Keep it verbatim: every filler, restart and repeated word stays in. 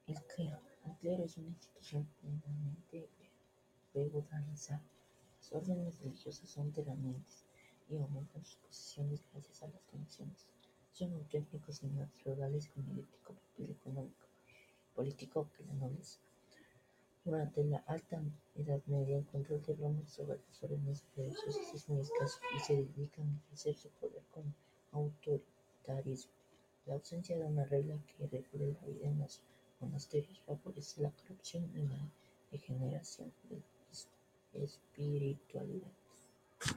El clero. El clero es una institución plenamente feudalizada. Las órdenes religiosas son terratenientes y aumentan sus posesiones gracias a las donaciones. Son auténticos señores feudales con idéntico papel económico y político que la nobleza. Durante la Alta Edad Media, el control de Roma sobre las órdenes religiosas es muy escaso y se dedican a ejercer su poder con autoritarismo. La ausencia de una regla que regule la vida en los monasterios favorece la corrupción y la degeneración de la espiritualidad.